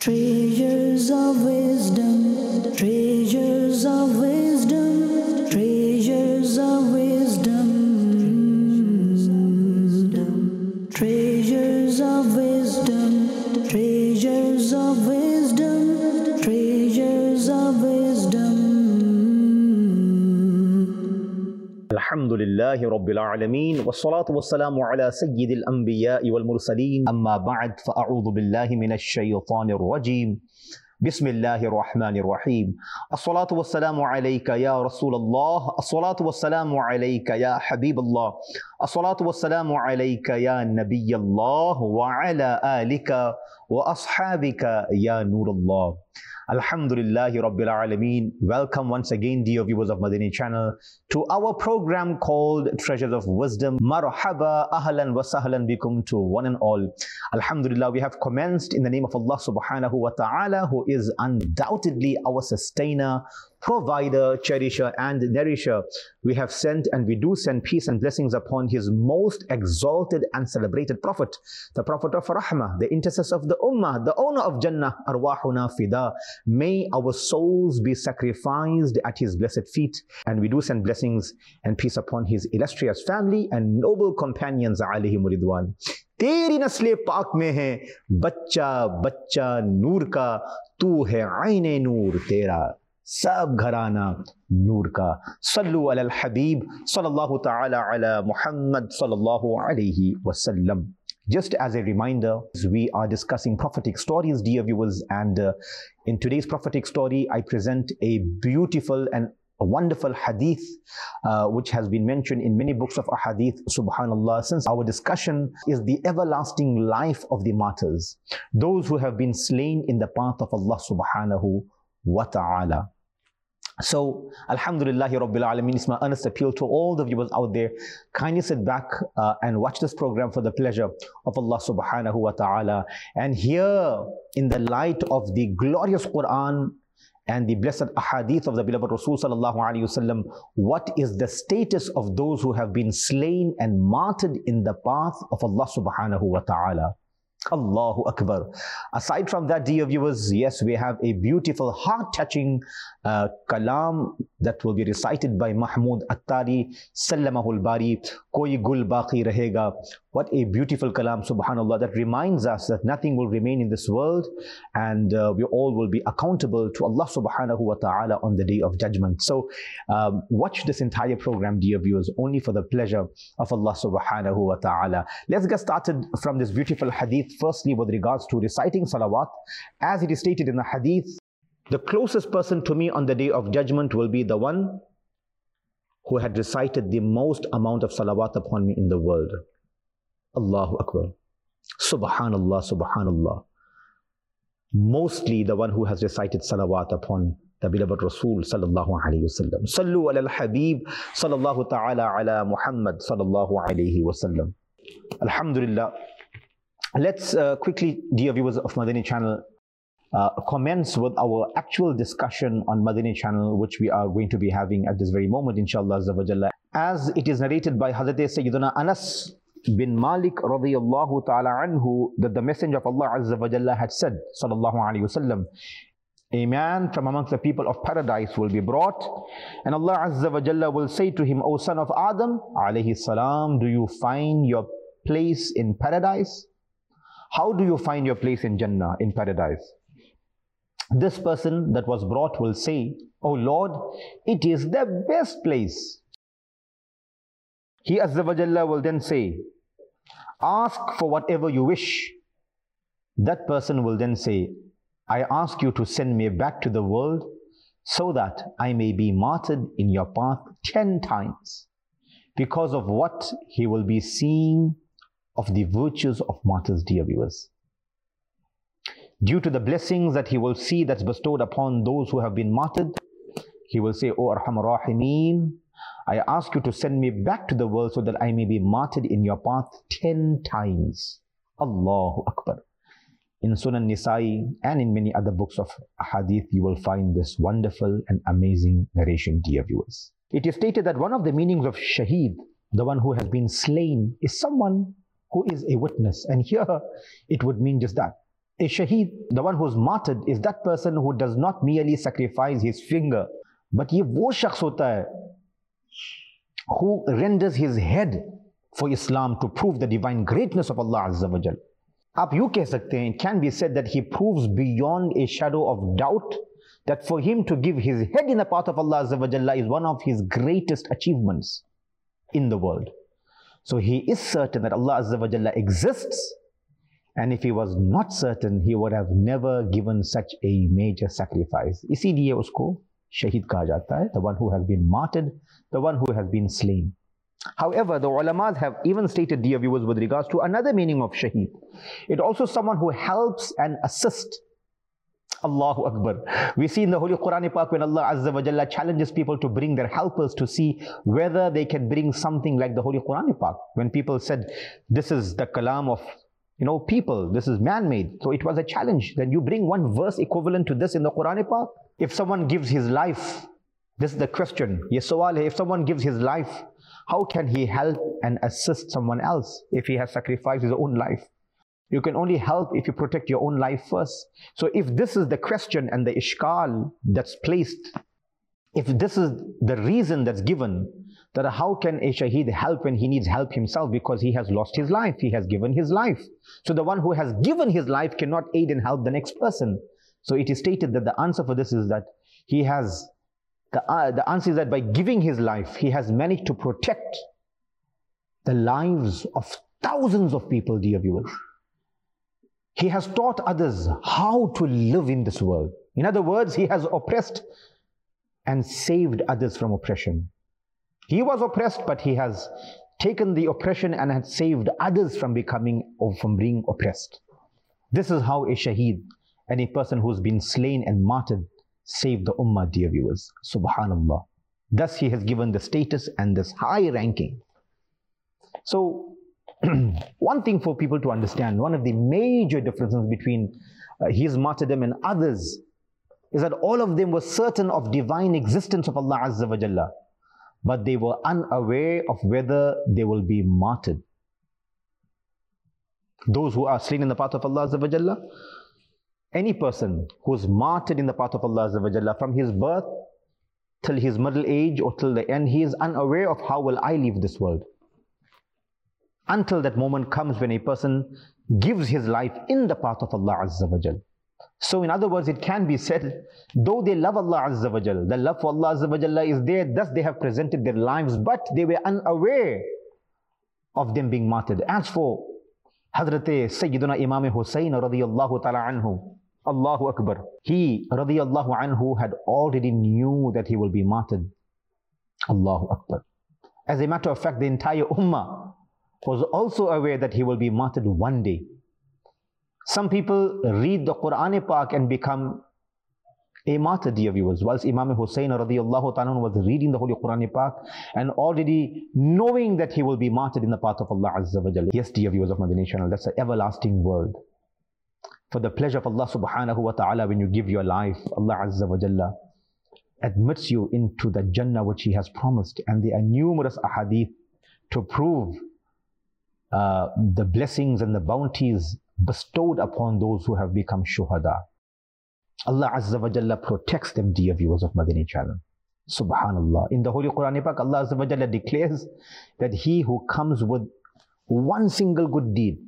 Treasures of wisdom, treasures of wisdom, treasures of wisdom, treasures of wisdom, treasures of wisdom, treasures of wisdom. Alhamdulillahi Rabbil Alameen Wassalatu wassalamu ala Sayyidil Anbiya'i wal Mursaleen Amma ba'd fa'a'udhu billahi minash shaytanir rajim Bismillahir Rahmanir Rahim As-salatu wassalamu alayka ya Rasulallah As-salatu wassalamu alayka ya Habiballah As-salatu wassalamu alayka ya Nabiyallah Wa ala alika wa ashabika ya Nurullah. Alhamdulillahi Rabbil Alameen. Welcome once again, dear viewers of Madani channel, to our program called Treasures of Wisdom. Marhaba, ahlan wa sahlan bikum to one and all. Alhamdulillah, we have commenced in the name of Allah subhanahu wa ta'ala, who is undoubtedly our sustainer, provider, cherisher and nourisher. We have sent and we do send peace and blessings upon his most exalted and celebrated prophet, the prophet of Rahmah, the intercessor of the Ummah, the owner of Jannah, Arwahuna Fida. May our souls be sacrificed at his blessed feet, and we do send blessings and peace upon his illustrious family and noble companions alayhim ridwan. तेरी नस्ले पाक में है बच्चा बच्चा नूर का, तू है आईने नूर तेरा, सब घराना नूर का. सल्लु अलल हबीब सल्लल्लाहु ta'ala ala Muhammad sallallahu alayhi wasallam. Just as a reminder, we are discussing prophetic stories, dear viewers, and in today's prophetic story, I present a beautiful and a wonderful hadith which has been mentioned in many books of hadith, subhanallah, since our discussion is the everlasting life of the martyrs, those who have been slain in the path of Allah subhanahu wa ta'ala. So, Alhamdulillahi Rabbil Alameen, it's my earnest appeal to all the viewers out there, kindly sit back and watch this program for the pleasure of Allah subhanahu wa ta'ala, and hear in the light of the glorious Quran and the blessed ahadith of the beloved Rasul sallallahu alayhi wasallam, what is the status of those who have been slain and martyred in the path of Allah subhanahu wa ta'ala. Allahu Akbar. Aside from that, dear viewers, yes, we have a beautiful, heart-touching kalam that will be recited by Mahmud Attari, Sallamahul Bari, Koi Gul Baqi Rahega. What a beautiful kalam, subhanallah, that reminds us that nothing will remain in this world, and we all will be accountable to Allah subhanahu wa ta'ala on the day of judgment. So watch this entire program, dear viewers, only for the pleasure of Allah subhanahu wa ta'ala. Let's get started from this beautiful hadith. Firstly, with regards to reciting salawat, as it is stated in the hadith, the closest person to me on the day of judgment will be the one who had recited the most amount of salawat upon me in the world. Allahu Akbar. Subhanallah, Subhanallah. Mostly the one who has recited salawat upon the beloved Rasul sallallahu alayhi wasallam. Sallu ala al-Habib sallallahu ta'ala ala Muhammad sallallahu alayhi wasallam. Alhamdulillah. Let's quickly, dear viewers of Madani channel, commence with our actual discussion on Madani channel, which we are going to be having at this very moment, inshallah azza wa jalla. As it is narrated by Hazrat Sayyiduna Anas bin Malik radiyallahu ta'ala anhu, that the Messenger of Allah azza wa jalla had said, sallallahu alayhi wasallam, a man from amongst the people of paradise will be brought, and Allah azza wa jalla will say to him, O son of Adam alayhi salam, do you find your place in paradise? How do you find your place in Jannah, in paradise? This person that was brought will say, O Lord, it is the best place. He Azza wa Jalla will then say, ask for whatever you wish. That person will then say, I ask you to send me back to the world so that I may be martyred in your path 10 times, because of what he will be seeing of the virtues of martyrs, dear viewers. Due to the blessings that he will see that's bestowed upon those who have been martyred, he will say, O Arhamar Rahimeen, I ask you to send me back to the world so that I may be martyred in your path 10 times. Allahu Akbar. In Sunan Nisa'i and in many other books of hadith, you will find this wonderful and amazing narration, dear viewers. It is stated that one of the meanings of shaheed, the one who has been slain, is someone who is a witness. And here it would mean just that. A shaheed, the one who's martyred, is that person who does not merely sacrifice his finger, but ye wo shakhs hota hai who renders his head for Islam to prove the divine greatness of Allah Azza wa Jal. Aap yu keh sakte hain, it can be said that he proves beyond a shadow of doubt that for him to give his head in the path of Allah Azza wa Jalla is one of his greatest achievements in the world. So he is certain that Allah Azza wa Jalla exists, and if he was not certain, he would have never given such a major sacrifice. Isiliye usko shaheed kaha jata hai, the one who has been martyred, the one who has been slain. However, the ulamas have even stated, dear viewers, with regards to another meaning of shaheed. It also someone who helps and assists. Allahu Akbar. We see in the Holy Quran Pak when Allah Azza wa Jalla challenges people to bring their helpers to see whether they can bring something like the Holy Quran Pak. When people said, this is the kalam of people, this is man-made. So it was a challenge. Then you bring one verse equivalent to this in the Quran Pak. If someone gives his life, this is the question. Yes, sawal hai, if someone gives his life, how can he help and assist someone else if he has sacrificed his own life? You can only help if you protect your own life first. So if this is the question and the ishkal that's placed, if this is the reason that's given, that how can a shaheed help when he needs help himself because he has lost his life, he has given his life. So the one who has given his life cannot aid and help the next person. So it is stated that the answer for this is that he has, the answer is that by giving his life, he has managed to protect the lives of thousands of people, dear viewers. He has taught others how to live in this world. In other words, he has oppressed and saved others from oppression. He was oppressed, but he has taken the oppression and has saved others from being oppressed. This is how a shaheed and a person who's been slain and martyred saved the ummah, dear viewers. Subhanallah. Thus he has given the status and this high ranking. So, one thing for people to understand, one of the major differences between his martyrdom and others is that all of them were certain of divine existence of Allah Azza wa Jalla, but they were unaware of whether they will be martyred. Those who are slain in the path of Allah Azza wa Jalla, any person who is martyred in the path of Allah Azza wa Jalla from his birth till his middle age or till the end, he is unaware of how will I leave this world. Until that moment comes when a person gives his life in the path of Allah Azza wa Jal. So in other words, it can be said, though they love Allah Azza wa Jal, the love for Allah Azza wa Jalla is there, thus they have presented their lives, but they were unaware of them being martyred. As for Hazrat Sayyiduna Imam Hussain radiyallahu ta'ala anhu, Allahu Akbar, he radiyallahu anhu had already knew that he will be martyred. Allahu Akbar. As a matter of fact, the entire ummah was also aware that he will be martyred one day. Some people read the Quran Pak and become a martyr, dear viewers, whilst Imam Hussain radiyallahu ta'ala was reading the Holy Quran Pak and already knowing that he will be martyred in the path of Allah Azza wa Jalla. Yes, dear viewers of Madani channel, that's an everlasting world. For the pleasure of Allah subhanahu wa ta'ala, when you give your life, Allah Azza wa Jalla admits you into the Jannah which He has promised, and there are numerous ahadith to prove the blessings and the bounties bestowed upon those who have become shuhada. Allah Azza wa Jalla protects them, dear viewers of Madani channel. Subhanallah. In the Holy Quran Pak, Allah Azza wa Jalla declares that he who comes with one single good deed,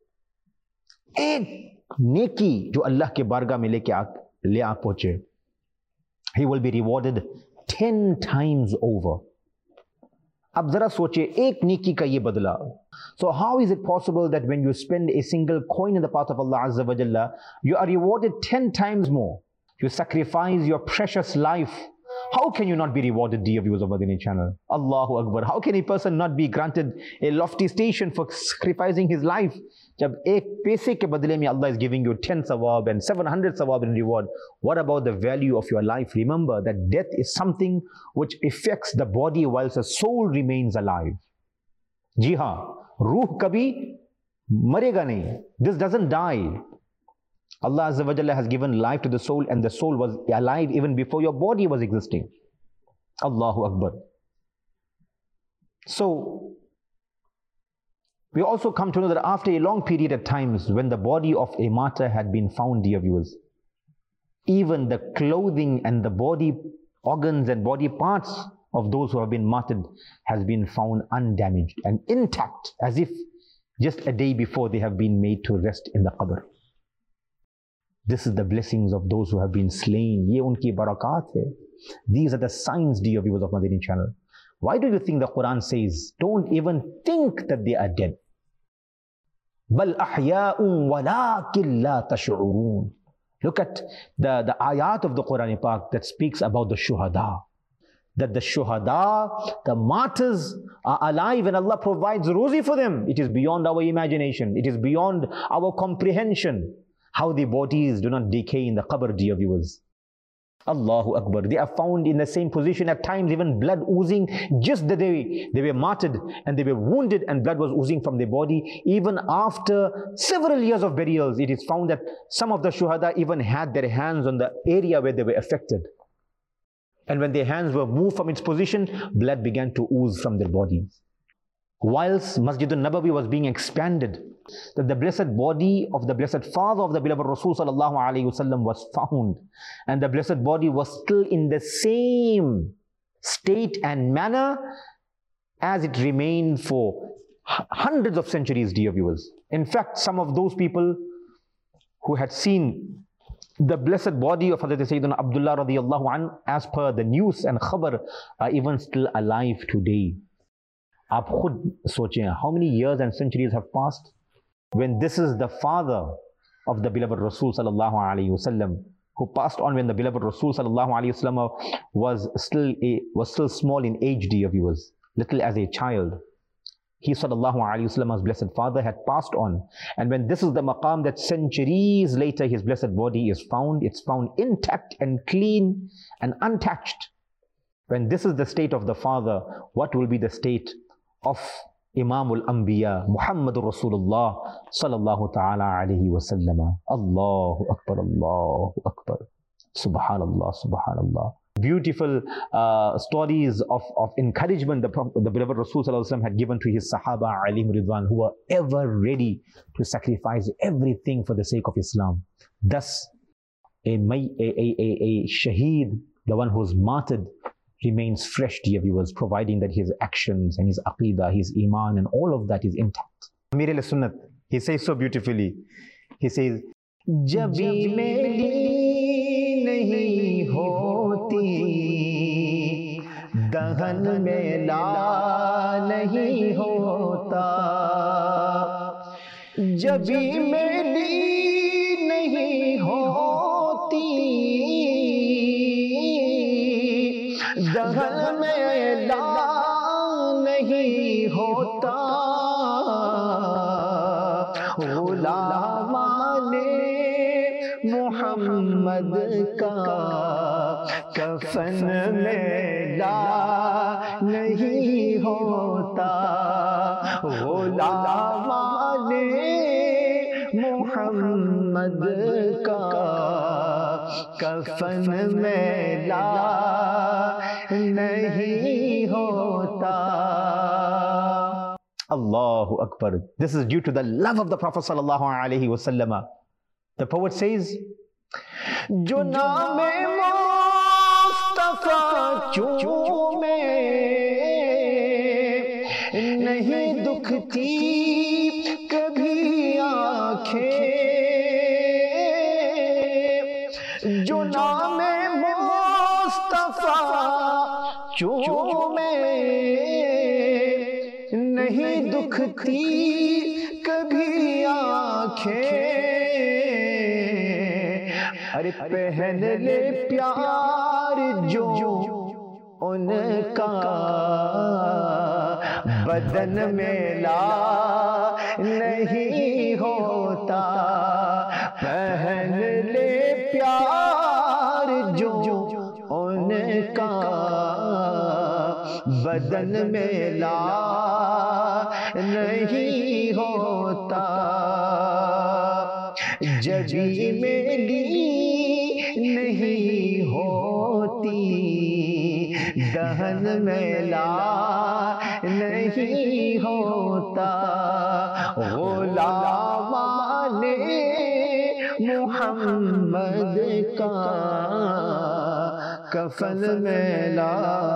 ek neki jo Allah ke bargah mein le aa pahunche, he will be rewarded 10 times over. Ab zara soche, ek neki ka ye badla. So how is it possible that when you spend a single coin in the path of Allah Azza wa Jalla, you are rewarded 10 times more? You sacrifice your precious life. How can you not be rewarded, dear viewers of Madani channel? Allahu Akbar. How can a person not be granted a lofty station for sacrificing his life? Jab ek paise ke badle mein Allah is giving you 10 sawab and 700 sawab in reward. What about the value of your life? Remember that death is something which affects the body whilst the soul remains alive. Ji haan, ruh kabhi marega nahi. This doesn't die. Allah Azza wa Jalla has given life to the soul, and the soul was alive even before your body was existing. Allahu Akbar. So, We also come to know that after a long period of times, when the body of a martyr had been found, dear viewers, even the clothing and the body organs and body parts of those who have been martyred has been found undamaged and intact, as if just a day before they have been made to rest in the qabr. This is the blessings of those who have been slain. Ye unki barakat hai. These are the signs, dear viewers of Madani channel. Why do you think the Quran says, don't even think that they are dead? Bal ahya'un walakin la tash'urun. Look at the ayat of the Quran Pak that speaks about the shuhada. That the shuhada, the martyrs are alive and Allah provides ruzi for them. It is beyond our imagination. It is beyond our comprehension. How the bodies do not decay in the qabr, dear viewers. Allahu Akbar. They are found in the same position, at times even blood oozing, just the day they were martyred and they were wounded and blood was oozing from their body. Even after several years of burials, it is found that some of the shuhada even had their hands on the area where they were affected. And when their hands were moved from its position, blood began to ooze from their bodies. Whilst Masjid al-Nabawi was being expanded, that the blessed body of the blessed father of the beloved Rasul sallallahu alaihi wasallam was found, and the blessed body was still in the same state and manner as it remained for hundreds of centuries, dear viewers. In fact, some of those people who had seen the blessed body of Hazrat Sayyidina Abdullah radiyallahu anhu, as per the news and khabar, are even still alive today. Aap khud sochein, how many years and centuries have passed when this is the father of the beloved Rasul sallallahu alaihi wasallam, who passed on when the beloved Rasul sallallahu alaihi wasallam was still small in age, dear viewers, little as a child. He sallallahu alaihi wasallam's blessed father had passed on, and when this is the maqam that centuries later his blessed body is found, it's found intact and clean and untouched. When this is the state of the father, what will be the state of Imamul Anbiya, Muhammadur Rasulullah sallallahu ta'ala alayhi wa sallam? Allahu Akbar, Allahu Akbar. Subhanallah, Subhanallah. Beautiful stories of encouragement the beloved Rasul sallallahu alayhi wa sallam had given to his Sahaba alayhim ridwan, who were ever ready to sacrifice everything for the sake of Islam. Thus, a shaheed, the one who is martyred, remains fresh, dear viewers, providing that his actions and his aqidah, his iman and all of that is intact. Amir al-Sunnat, he says so beautifully, he says, Jabi meri nahi hoti, dahan mein la nahi hota. Jabi meri nahi hoti, دہن میں لا نہیں ہوتا. غلامان محمد کا کفن میں لا نہیں ہوتا. غلامان محمد کا کفن میں لا نہیں ہوتا. Allahu Akbar. This is due to the love of the Prophet sallallahu alaihi wasallam. The poet says, Jo naam Mustafa choome, nahi dukhti kabhi aankhein. Jo naam Mustafa choome, نہیں دکھتی کبھی آنکھیں. ارے پہن لے پیار جو ان کا بدن میں لا نہیں ہوتا. پہن لے پیار جو ان کا بدن میں لا نہیں ہوتا. جبی میری نہیں ہوتی, دہن میں لا نہیں नहीं होता गुलामाने मुहम्मद का कफन मैला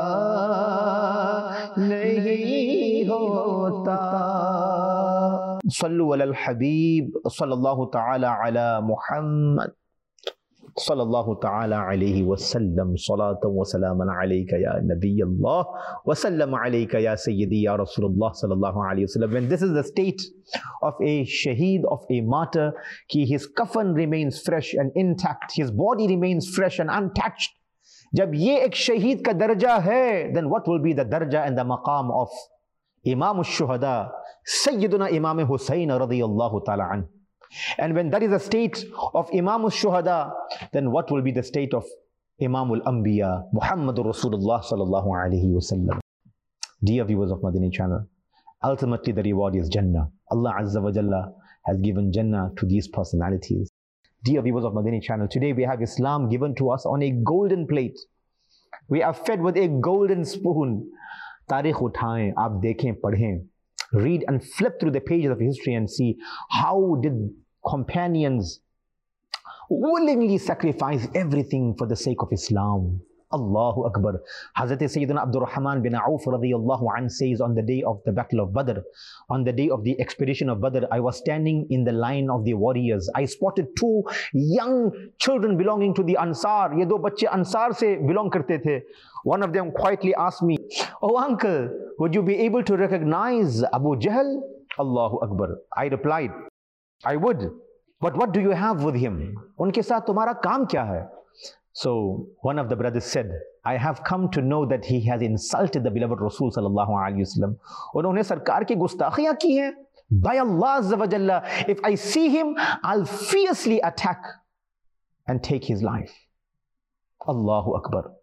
नहीं होता। सल्लु अलल हबीब सल्लल्लाहु तआला अला मुहम्मद सल्लल्लाहु तआला अलैहि वसल्लम सलातन व सलामन अलैका या नबी अल्लाह व सल्लम अलैका या सय्यदी या रसूलुल्लाह सल्लल्लाहु अलैहि वसल्लम। When this is the state of a shaheed, of a martyr, his kafan remains fresh and intact, his body remains fresh and untouched. जब ये एक शहीद का दर्जा है, then what will be the darja and the maqam of Imam al-Shuhada, Sayyiduna Imam Hussain radiyallahu ta'ala anhu. And when that is the state of Imam al-Shuhada, then what will be the state of Imam al-Anbiya, Muhammadur Rasulullah sallallahu alayhi wa sallam. Dear viewers of Madani channel, ultimately the reward is Jannah. Allah Azza wa Jalla has given Jannah to these personalities. Dear viewers of Madani channel, today we have Islam given to us on a golden plate. We are fed with a golden spoon. Tarikh uthaएं, आप देखें, पढ़ें, read and flip through the pages of history and see how did companions willingly sacrifice everything for the sake of Islam. Allahu Akbar. Hazrat Sayyidina Abdul Rahman bin Auf radiyallahu anh says, on the day of the battle of Badr, on the day of the expedition of Badr, I was standing in the line of the warriors. I spotted two young children belonging to the Ansar. Ye do bacche Ansar se belong karte the. One of them quietly asked me, "Oh uncle, would you be able to recognize Abu Jahl?" Allahu Akbar. I replied, "I would. But what do you have with him? Unke saath tumhara kaam kya hai?" So one of the brothers said, "I have come to know that he has insulted the beloved Rasul sallallahu alaihi wasallam. Unhone sarkar ki gustakhiyan ki hai. By Allah Azza wa Jalla, if I see him, I'll fiercely attack and take his life." Allahu Akbar.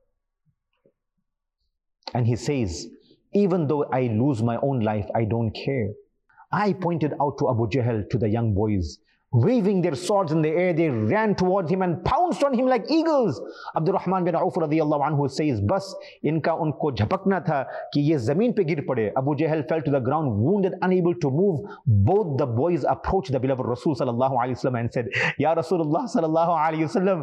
And he says, "Even though I lose my own life, I don't care." I pointed out to Abu Jahl, to the young boys. Waving their swords in the air, they ran towards him and pounced on him like eagles. Abdul Rahman bin Auf radiyallahu anhu says, "Bas inka unko jhapakna tha ki ye zameen pe gir pade." Abu Jahl fell to the ground, wounded, unable to move. Both the boys approached the beloved Rasul sallallahu alaihi wasallam and said, "Ya Rasulullah sallallahu alaihi wasallam,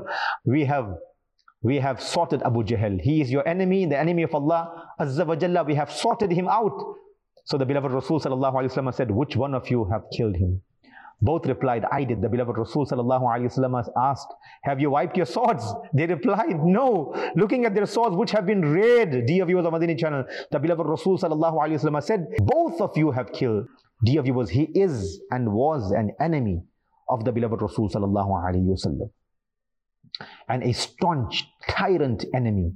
we have sorted Abu Jahl. He is your enemy, the enemy of Allah Azza wa Jalla. We have sorted him out." So the beloved Rasul sallallahu alaihi wasallam said, "Which one of you have killed him?" Both replied, "I did." The beloved Rasul sallallahu alaihi wasallam asked, "Have you wiped your swords?" They replied, "No." Looking at their swords which have been red, dear viewers of Madani channel, the beloved Rasul sallallahu alaihi wasallam said, "Both of you have killed." Dear viewers, he is and was an enemy of the beloved Rasul sallallahu alaihi wasallam, and a staunch tyrant enemy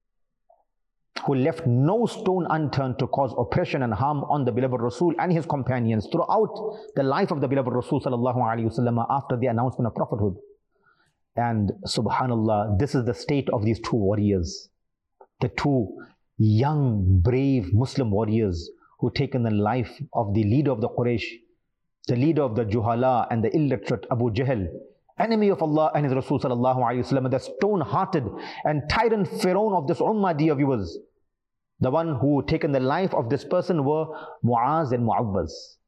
who left no stone unturned to cause oppression and harm on the beloved Rasul and his companions throughout the life of the beloved Rasul sallallahu alaihi wasallam after the announcement of prophethood. And subhanallah, this is the state of these two warriors, the two young, brave Muslim warriors who taken the life of the leader of the Quraysh, the leader of the Juhala and the illiterate Abu Jahl, enemy of Allah and his Rasul sallallahu alaihi wasallam, the stone-hearted and tyrant Pharaoh of this ummah, dear viewers. The one who taken the life of this person were Muaz and Muawwaz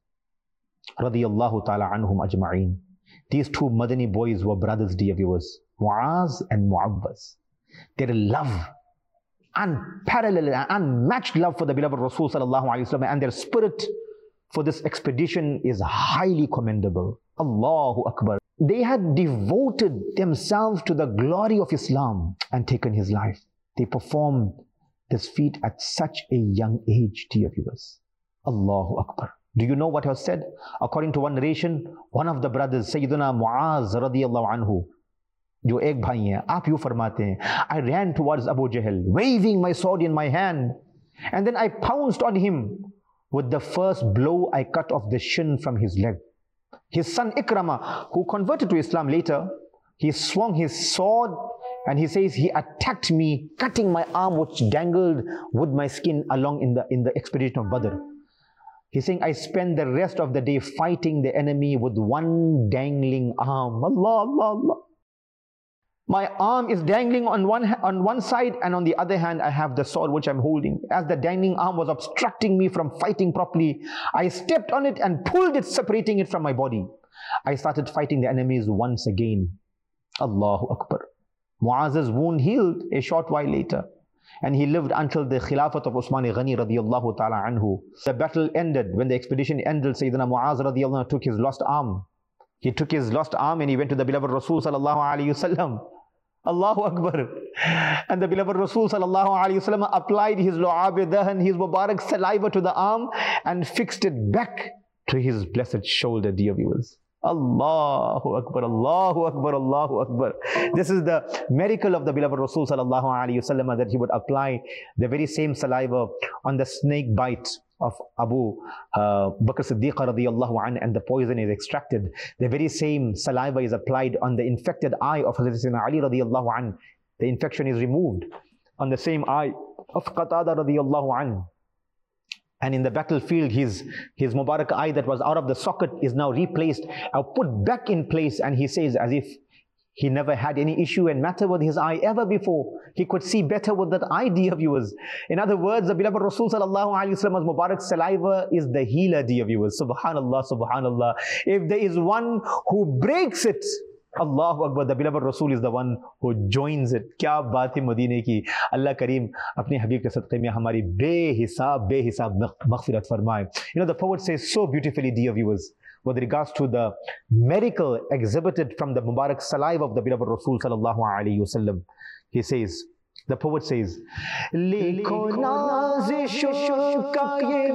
radiyallahu ta'ala anhum ajma'een. These two Madani boys were brothers, dear viewers, Muaz and Muawwaz. Their love, unparalleled, unmatched love for the beloved Rasul sallallahu alaihi wasallam, and their spirit for this expedition is highly commendable. Allahu Akbar. They had devoted themselves to the glory of Islam and taken his life. They performed this feat at such a young age, dear viewers. Allahu Akbar. Do you know what was said? According to one narration, one of the brothers, Sayyiduna Muaz radiyallahu anhu, जो एक भाई हैं, आप यूँ फरमाते हैं, I ran towards Abu Jahl, waving my sword in my hand, and then I pounced on him. With the first blow, I cut off the shin from his leg. His son Ikrama, who converted to Islam later, he swung his sword and he says he attacked me, cutting my arm which dangled with my skin along in the expedition of Badr. He's saying, I spent the rest of the day fighting the enemy with one dangling arm. Allah, Allah, Allah. My arm is dangling on one side, and on the other hand, I have the sword which I'm holding. As the dangling arm was obstructing me from fighting properly, I stepped on it and pulled it, separating it from my body. I started fighting the enemies once again. Allahu Akbar. Muaz's wound healed a short while later, and he lived until the Khilafat of Usman Ghani radiyallahu ta'ala anhu. The battle ended. When the expedition ended, Sayyidina Muaz radiyallahu anhu took his lost arm. He took his lost arm and he went to the beloved Rasul sallallahu alayhi wasallam. Allahu Akbar. And the beloved Rasul sallallahu alayhi wasallam applied his lu'ab dahan, his mubarak saliva to the arm and fixed it back to his blessed shoulder, dear viewers. Allahu Akbar, Allahu Akbar, Allahu Akbar. This is the miracle of the beloved Rasul sallallahu alayhi wasallam, that he would apply the very same saliva on the snake bite of Abu Bakr Siddiq radiyallahu anhu, and the poison is extracted. The very same saliva is applied on the infected eye of Hazrat Sayyidina Ali radiyallahu anhu. The infection is removed on the same eye of Qatada radiyallahu anhu. And in the battlefield, his Mubarak eye that was out of the socket is now replaced or put back in place, and he says as if he never had any issue and matter with his eye ever before. He could see better with that eye, dear viewers. In other words, the beloved Rasul sallallahu alayhi wasallam's Mubarak saliva is the healer, dear viewers. Subhanallah, subhanallah. If there is one who breaks it, Allahu Akbar, the beloved Rasul is the one who joins it. Kya baat hai Madine ki. Allah Kareem apne Habib ke sadqe mein hamari behisab maghfirat farmaye. You know, the poet says so beautifully, dear viewers, with regards to the miracle exhibited from the Mubarak saliva of the beloved Rasul sallallahu alayhi wasallam. He says, the poet says, Likho nazish ka ye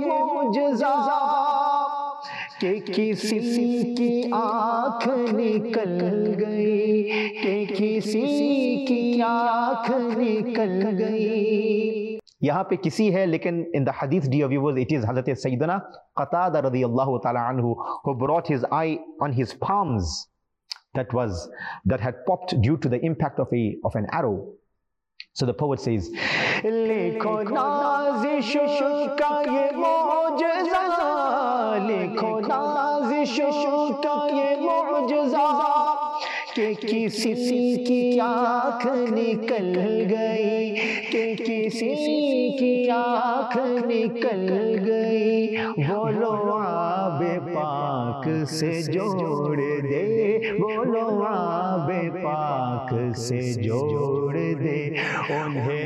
mu'jiza कि किसी की आँख निकल गई, कि किसी की आँख निकल गई. यहाँ पे किसी है, लेकिन in the hadith, dear viewers, it is Hazrat Sayyidina Qatada radiyallahu ta'ala anhu who brought his eye on his palms that had popped due to the impact of an arrow. So the poet says, Likho nazish ka ye mu'jiza, Likho nazish ka ye mu'jiza, कि किसी की आँख निकल गई, कि किसी की आँख निकल गई. बोलो आबे पाक से जोड़ दे, बोलो आबे पाक से जोड़ दे. उन्हें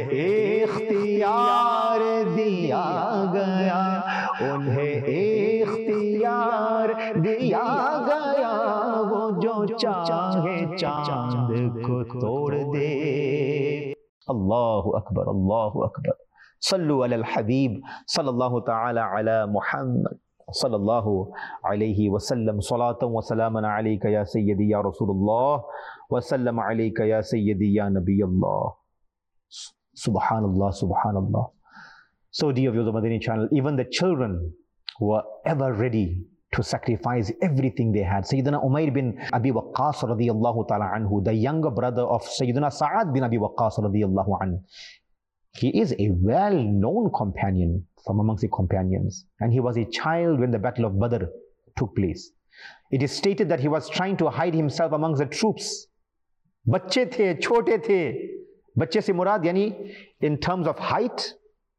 इख्तियार दिया गया, उन्हें इख्तियार दिया गया, वो जो चाहे चांद को तोड़ दे. Allahu Akbar, Allahu Akbar. Sallu ala al-Habib, sallallahu ta'ala ala Muhammad, sallallahu alayhi wa sallam. Salatan wa salaman alayka ya Sayyidi ya Rasulullah, wa sallam alayka ya Sayyidi ya Nabi Allah. Subhanallah, Subhanallah. So dear viewers of Madani channel, even the children were ever ready to sacrifice everything they had. Sayyidina Umair bin Abi Waqqas radiyallahu ta'ala anhu, the younger brother of Sayyidina Sa'ad bin Abi Waqqas radiyallahu anhu. He is a well-known companion from amongst the companions, and he was a child when the Battle of Badr took place. It is stated that he was trying to hide himself amongst the troops. Bacche the, chote the. Bacche se murad yani in terms of height,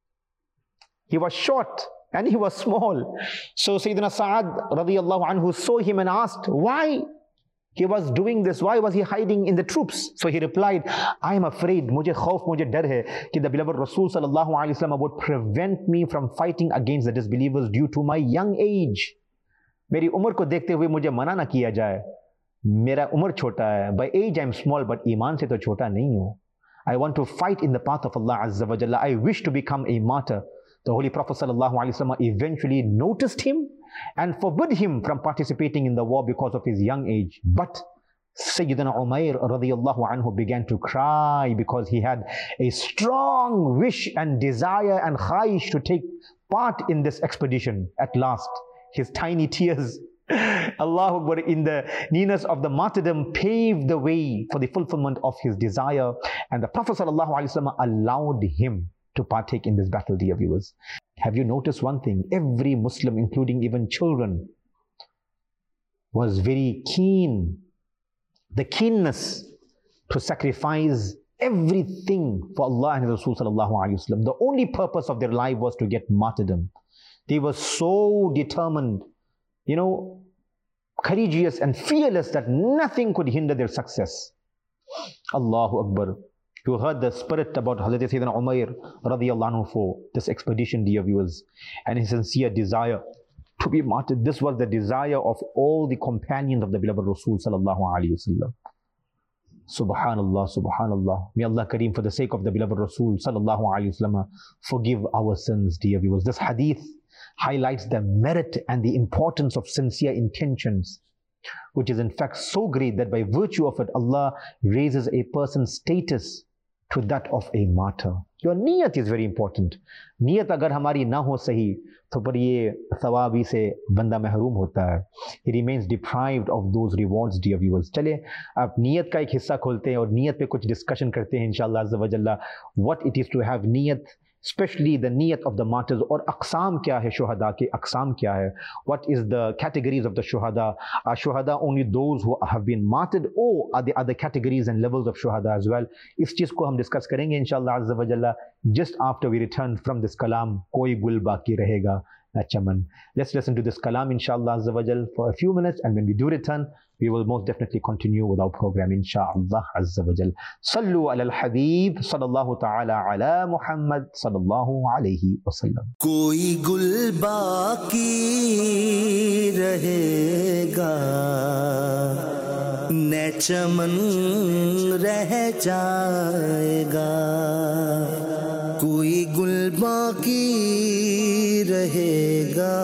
he was short and he was small. So Sayyidina Sa'ad radiyallahu anhu saw him and asked why he was doing this, why was he hiding in the troops? So he replied, I am afraid, mujhe khauf, mujhe dar hai ki the beloved Rasul sallallahu alayhi wasallam would prevent me from fighting against the disbelievers due to my young age. Meri umar ko dekhte hue mujhe mana na kiya jaye. Mera umar chota hai. By age I am small, but iman se to chota nahi hu. I want to fight in the path of Allah Azza wa Jalla. I wish to become a martyr. The Holy Prophet ﷺ eventually noticed him and forbid him from participating in the war because of his young age. But Sayyidina Umair radiyallahu anhu began to cry because he had a strong wish and desire and khaish to take part in this expedition. At last, his tiny tears, Allahu Akbar, in the nearness of the martyrdom, paved the way for the fulfillment of his desire, and the Prophet ﷺ allowed him to partake in this battle, dear viewers. Have you noticed one thing? Every Muslim, including even children, was very keen. The keenness to sacrifice everything for Allah and His Rasul sallallahu alaihi wasallam. The only purpose of their life was to get martyrdom. They were so determined, courageous and fearless that nothing could hinder their success. Allahu Akbar. You heard the spirit about Hazrat Sayyidina Umair radiyallahu anhu for this expedition, dear viewers, and his sincere desire to be martyred. This was the desire of all the companions of the beloved Rasul sallallahu alaihi wasallam. Subhanallah, Subhanallah. May Allah Kareem, for the sake of the beloved Rasul sallallahu alaihi wasallam, forgive our sins, dear viewers. This hadith highlights the merit and the importance of sincere intentions, which is in fact so great that by virtue of it, Allah raises a person's status to that of a martyr. Your niyat is very important. Niyat agar hamari na ho sahi, to par ye thawabi se banda mahroom hota hai. He remains deprived of those rewards, dear viewers. Chale, aap niyat ka ek hissa kholte hain aur niyat pe kuch discussion karte hain, inshallah azza wa jalla, what it is to have niyat, especially the niyat of the martyrs, or aqsam kya hai, shuhada ke aqsam kya hai, what is the categories of the shuhada. Are shuhada only those who have been martyred, or are there other categories and levels of shuhada as well? Is cheez ko hum discuss karenge inshallah azza wa jalla just after we return from this kalam, koi gul baki rahega na chaman. Let's listen to this kalam inshallah azza wa jalla for a few minutes, and when we do return, we will most definitely continue with our program inshallah azza wa jal. Sallu ala al-habib sallallahu ta'ala ala Muhammad sallallahu alayhi wa sallam. Koi gul baki rahega, ne chaman reh jayega. Koi gul baki rahega,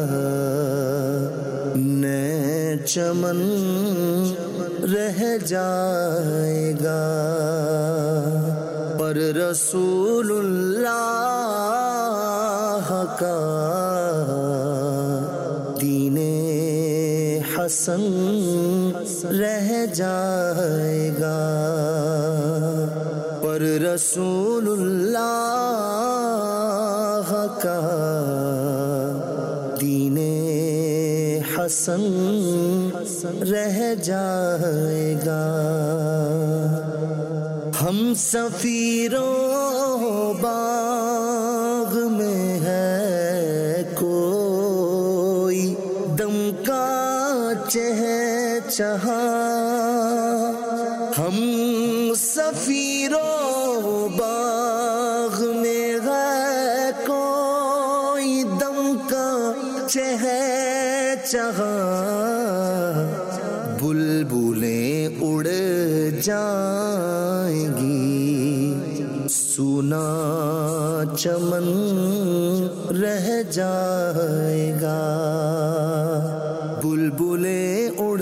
چمن رہ جائے گا. پر رسول اللہ کا دین حسن رہ جائے گا. پر رسول اللہ کا دین حسن رہ جائے گا. ہم سفیروں باغ میں ہے کوئی دم کا چہچہا. ہم سفیروں باغ میں ہے کوئی دم کا چہچہا. بلبلیں اڑ جائیں گی, سونا چمن رہ جائے گا. بلبلیں اڑ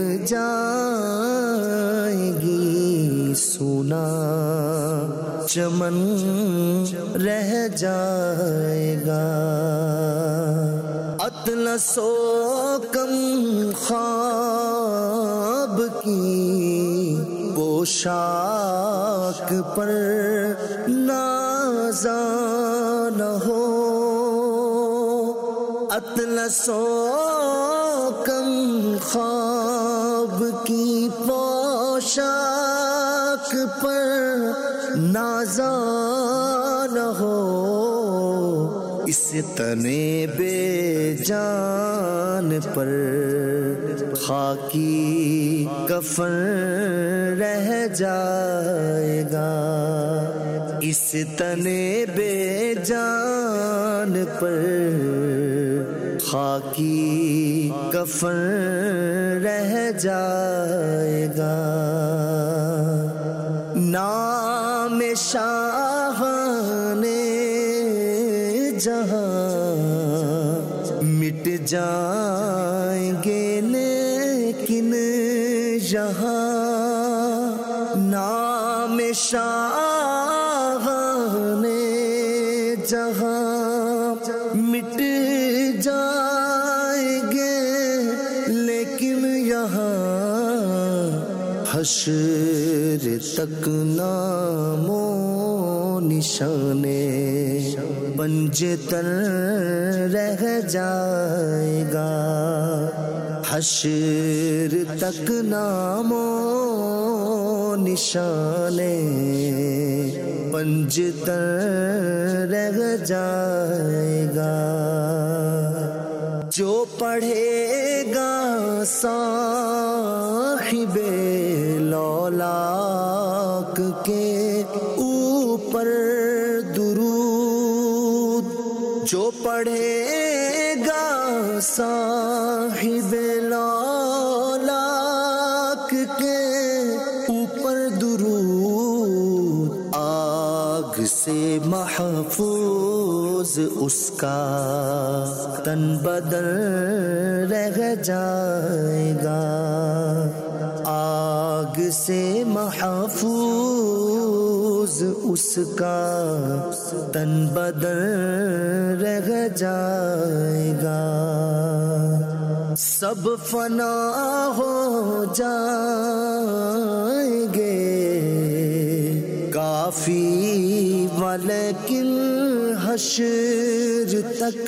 جائیں گی, سونا چمن رہ جائے گا. اطلس و کم خواب کی پوشاک پر نازاں نہ ہو. اطلس و کم خواب کی پوشاک پر نازاں نہ ہو. اس تنے بے جان پر خاکی کفن رہ جائے گا. اس تنے بے جان پر خاکی کفن رہ جائے گا. نام شاہانے جہاں مٹ جائیں گے, لیکن یہاں نام شاہانے جہاں مٹ جائیں گے, لیکن یہاں حشر تک نام و نشانے پنجتن رہ جائے گا. حشر تک نام و نشان پنجتن رہ جائے گا جو پڑھے گا صاحب لولاک کے اوپر درود جو پڑھے گا صاحب لولاک کے اوپر درود آگ سے محفوظ اس کا تن بدن رہ جائے گا آگ سے محفوظ اس کا تن بدن رہ جائے گا سب فنا ہو جائیں گے کافی ولیکن حشر تک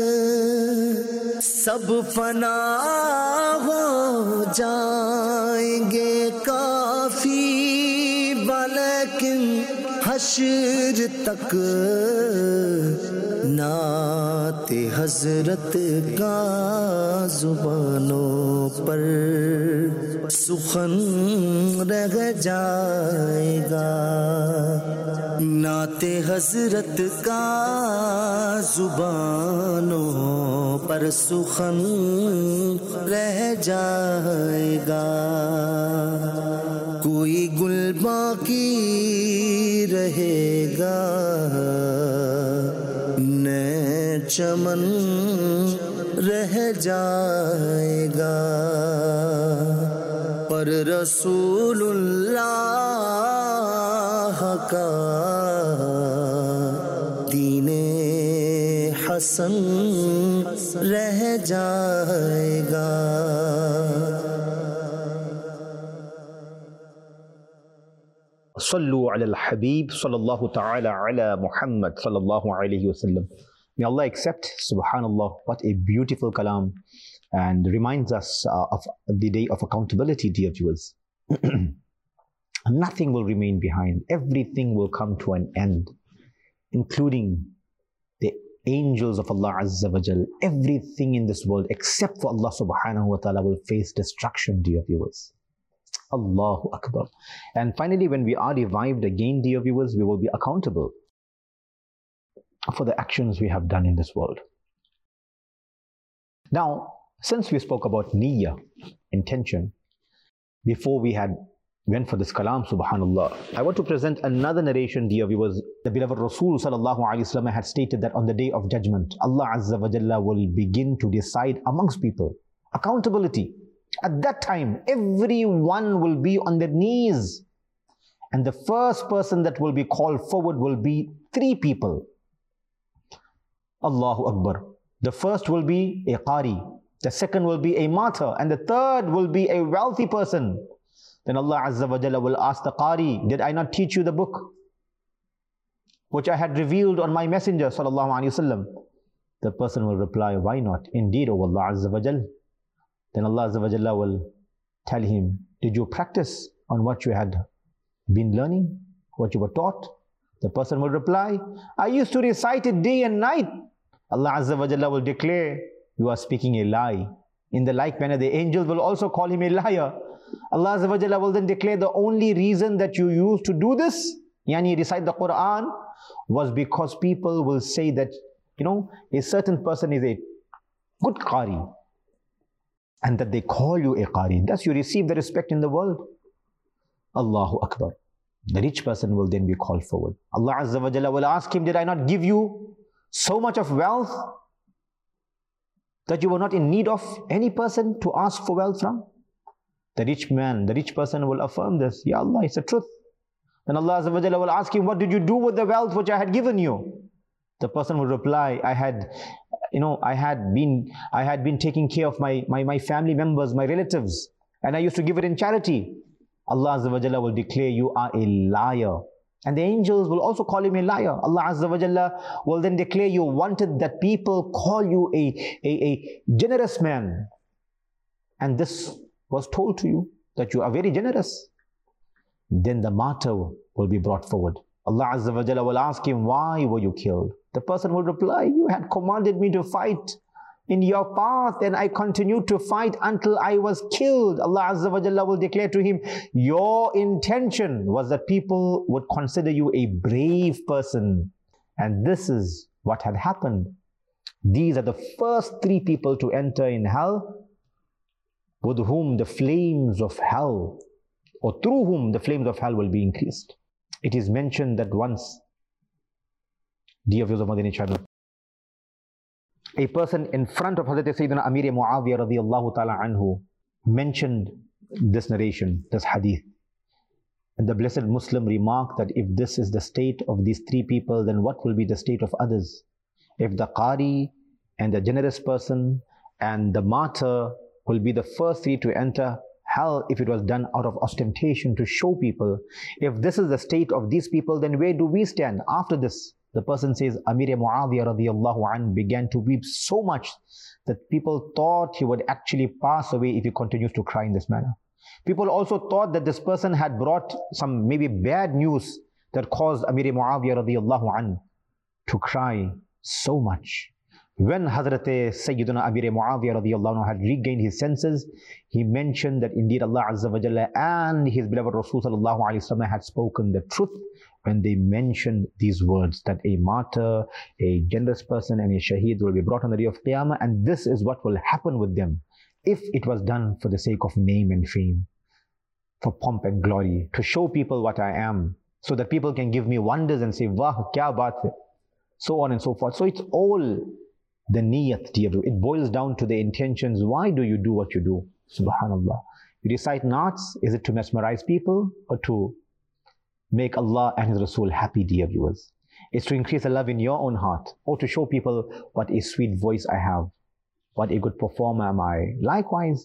سب فنا ہو جائیں گے کافی ولیکن حشر تک نعت حضرت کا زبانوں پر سخن رہ جائے گا نعت حضرت کا زبانوں پر سخن رہ جائے گا کوئی گل باقی رہے گا نئے چمن رہ جائے گا پر رسول اللہ کا دین حسن رہ جائے گا صلو علی الحبیب صلی اللہ تعالی علی محمد صلی اللہ علیہ وسلم. May Allah accept, subhanallah, what a beautiful kalam, and reminds us of the day of accountability, dear viewers. Nothing will remain behind. Everything will come to an end, including the angels of Allah Azza wa Jal. Everything in this world except for Allah subhanahu wa ta'ala will face destruction, dear viewers. Allahu Akbar. And finally, when we are revived again, dear viewers, we will be accountable for the actions we have done in this world. Now, since we spoke about niyyah, intention, before we went for this kalam, subhanallah, I want to present another narration, dear viewers. The beloved Rasul sallallahu alaihi wasallam had stated that on the day of judgment, Allah Azza wa Jalla will begin to decide amongst people. Accountability. At that time, everyone will be on their knees. And the first person that will be called forward will be 3 people. Allahu Akbar. The first will be a qari, the second will be a martyr, and the third will be a wealthy person. Then Allah Azza wa Jalla will ask the qari, did I not teach you the book which I had revealed on my messenger sallallahu alaihi wasallam? The person will reply, why not? Indeed, O Allah Azza wa Jalla. Then Allah Azza wa Jalla will tell him, did you practice on what you had been learning, what you were taught? The person will reply, I used to recite it day and night. Allah Azza wa Jalla will declare, you are speaking a lie. In the like manner, the angels will also call him a liar. Allah Azza wa Jalla will then declare the only reason that you used to do this, yani recite the Quran, was because people will say that, a certain person is a good qari, and that they call you a qari. Thus you receive the respect in the world. Allahu Akbar. The rich person will then be called forward. Allah Azza wa Jalla will ask him, did I not give you so much of wealth that you were not in need of any person to ask for wealth from? The rich person will affirm this. Ya Allah, it's the truth. Then Allah Azza wa Jalla will ask him, what did you do with the wealth which I had given you? The person will reply, I had been taking care of my family members, my relatives, and I used to give it in charity. Allah Azza wa Jalla will declare, you are a liar. And the angels will also call him a liar. Allah Azza wa Jalla will then declare, you wanted that people call you a generous man. And this was told to you, that you are very generous. then the martyr will be brought forward. Allah Azza wa Jalla will ask him, why were you killed? The person will reply, you had commanded me to fight in your path and I continued to fight until I was killed. Allah Azza wa Jalla will declare to him, your intention was that people would consider you a brave person. And this is what had happened. These are the first 3 people to enter in hell, with whom the flames of hell, or through whom the flames of hell will be increased. It is mentioned that once, dear viewers of Madani channel, a person in front of Hazrat Sayyidina Amir Muawiyah radiyallahu ta'ala anhu mentioned this narration, this hadith. And the blessed Muslim remarked that if this is the state of these 3 people, then what will be the state of others? If the Qari and the generous person and the martyr will be the first 3 to enter hell if it was done out of ostentation to show people, if this is the state of these people, then where do we stand after this? The person says, Amir Muawiyah radiyallahu anhu began to weep so much that people thought he would actually pass away if he continues to cry in this manner. People also thought that this person had brought some maybe bad news that caused Amir Muawiyah radiyallahu anhu to cry so much. When Hazrat Sayyidina Amir Muawiyah radiyallahu anhu had regained his senses, he mentioned that indeed Allah Azza wa Jalla and his beloved Rasul sallallahu alayhi wa sallam had spoken the truth when they mentioned these words, that a martyr, a generous person and a shaheed will be brought on the day of Qiyamah, and this is what will happen with them if it was done for the sake of name and fame, for pomp and glory, to show people what I am, so that people can give me wonders and say, Wah, kya baat hai, so on and so forth. So it's all the niyat, dear. It boils down to the intentions. Why do you do what you do? Subhanallah. You recite naats, is it to mesmerize people or to make Allah and His Rasul happy, dear viewers? It's to increase the love in your own heart, or to show people what a sweet voice I have, what a good performer am I. Likewise,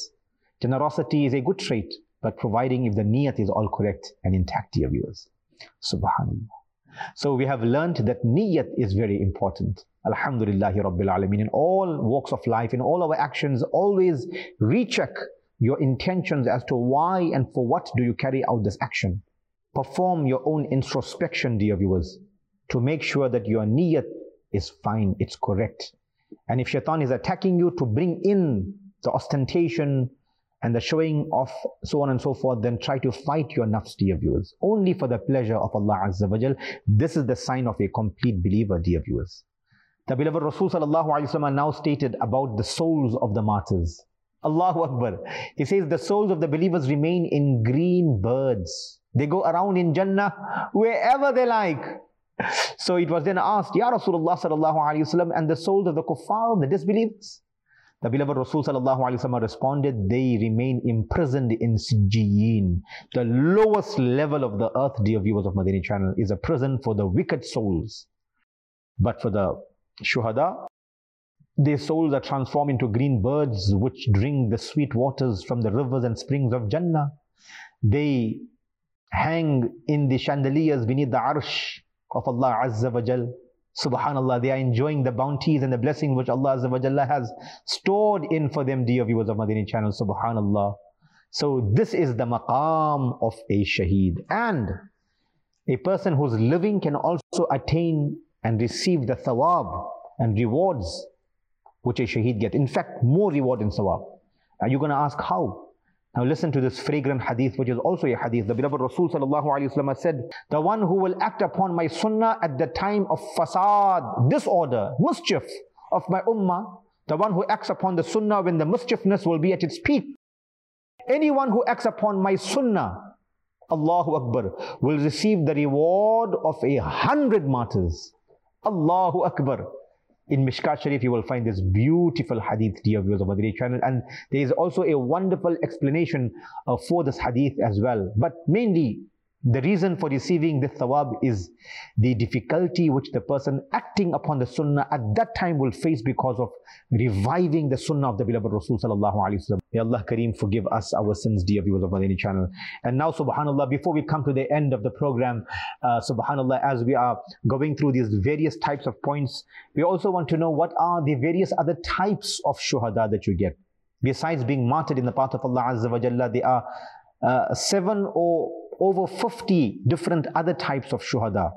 generosity is a good trait, but providing if the niyat is all correct and intact, dear viewers. Subhanallah. So we have learned that niyat is very important. Alhamdulillahi Rabbil Alameen. In all walks of life, in all our actions, always recheck your intentions as to why and for what do you carry out this action. Perform your own introspection, dear viewers, to make sure that your niyat is fine, it's correct. And if shaitan is attacking you to bring in the ostentation and the showing off, so on and so forth, then try to fight your nafs, dear viewers, only for the pleasure of Allah Azza wa Jal. This is the sign of a complete believer, dear viewers. The beloved Rasul sallallahu alayhi wa sallam now stated about the souls of the martyrs. Allahu Akbar. He says the souls of the believers remain in green birds. They go around in Jannah wherever they like. So it was then asked, Ya Rasulullah sallallahu alayhi wa sallam, and the souls of the kuffar, the disbelievers? The beloved Rasul sallallahu alayhi wa sallam responded, they remain imprisoned in Sijjiyin. The lowest level of the earth, dear viewers of Madani channel, is a prison for the wicked souls. But for the shuhada, their souls are transformed into green birds which drink the sweet waters from the rivers and springs of Jannah. They hang in the chandeliers beneath the arsh of Allah Azza wa Jal. Subhanallah, they are enjoying the bounties and the blessings which Allah Azza wa Jalla has stored in for them, dear viewers of Madani channel. Subhanallah. So this is the maqam of a shaheed. And a person who's living can also attain and receive the thawab and rewards which a shaheed gets. In fact, more reward in thawab. Now you're going to ask how? Now listen to this fragrant hadith, which is also a hadith. The beloved Rasul sallallahu alayhi wa sallam said, the one who will act upon my sunnah at the time of fasad, disorder, mischief of my ummah, the one who acts upon the sunnah when the mischiefness will be at its peak. Anyone who acts upon my sunnah, Allahu Akbar, will receive the reward of 100 martyrs. Allahu Akbar. In Mishkat Sharif, you will find this beautiful hadith, dear viewers of Madani channel, and there is also a wonderful explanation for this hadith as well. But mainly, the reason for receiving this thawab is the difficulty which the person acting upon the sunnah at that time will face because of reviving the sunnah of the beloved Rasul sallallahu alaihi wasallam. May Allah Kareem forgive us our sins, dear viewers of Madani channel. And now, subhanallah, before we come to the end of the program, subhanallah, as we are going through these various types of points, we also want to know what are the various other types of shuhada that you get. Besides being martyred in the path of Allah Azza wa Jalla, there are 7 or over 50 different other types of shuhada.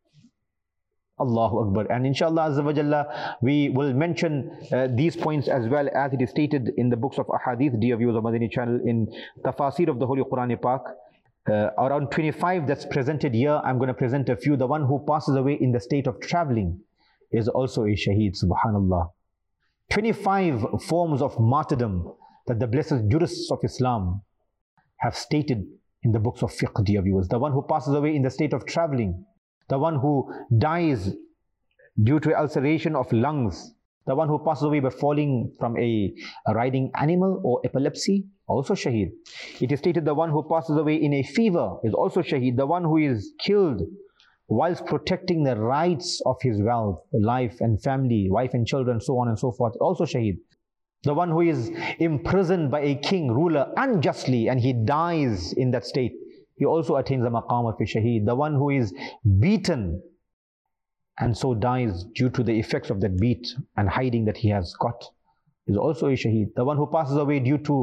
Allahu Akbar. And inshallah Azza wa Jalla, we will mention these points as well as it is stated in the books of Ahadith, dear viewers of Madani channel, in Tafasir of the Holy Quran Pak. Around 25 that's presented here, I'm going to present a few. The one who passes away in the state of traveling is also a shaheed, subhanallah. 25 forms of martyrdom that the blessed jurists of Islam have stated in the books of fiqh, dear viewers. The one who passes away in the state of traveling, the one who dies due to ulceration of lungs, the one who passes away by falling from a riding animal or epilepsy, also shaheed. It is stated the one who passes away in a fever is also shaheed. The one who is killed whilst protecting the rights of his wealth, life and family, wife and children, so on and so forth, also shaheed. The one who is imprisoned by a king, ruler, unjustly, and he dies in that state, he also attains the maqam of a shaheed. The one who is beaten and so dies due to the effects of that beat and hiding that he has got is also a shaheed. The one who passes away due to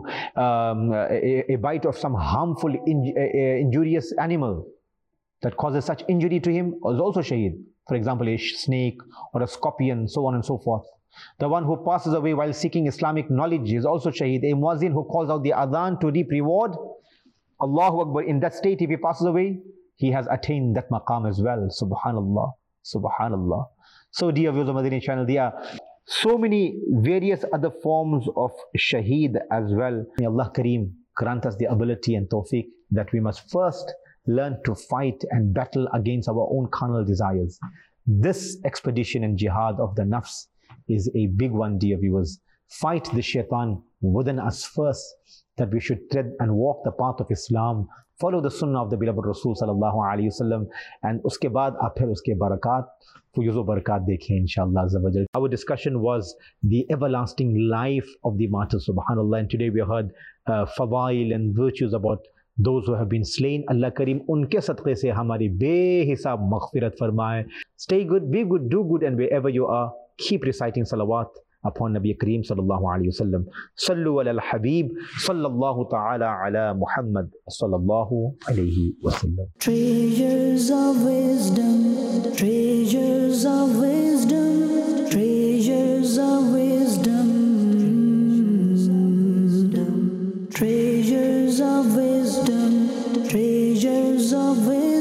a bite of some harmful, injurious animal that causes such injury to him is also shaheed. For example, a snake or a scorpion, so on and so forth. The one who passes away while seeking Islamic knowledge is also shaheed. A muazzin who calls out the adhan to reap reward, Allahu Akbar, in that state, if he passes away, he has attained that maqam as well. Subhanallah, subhanallah. So dear viewers of Madani channel, there are so many various other forms of shaheed as well. May Allah Kareem grant us the ability and tawfiq that we must first learn to fight and battle against our own carnal desires. This expedition and jihad of the nafs is a big one, dear viewers. Fight the shaitan within us first, that we should tread and walk the path of Islam, follow the sunnah of the beloved Rasul sallallahu alayhi wasallam, and uske baad aap phir uske barakat, fuyuzo barakat dekhe inshallah azza wa jal. Our discussion was the everlasting life of the martyrs, subhanallah, and today we heard fadail and virtues about those who have been slain. Allah Kareem unke sadqe se hamari behisab maghfirat farmaye. Stay good, be good, do good, and wherever you are, keep reciting salawat upon Nabi Kareem sallallahu alayhi wasallam. Sallu ala al-Habib sallallahu ta'ala ala Muhammad sallallahu alayhi wasallam. Treasures of wisdom, treasures of wisdom, treasures of wisdom, treasures of wisdom, treasures of wisdom.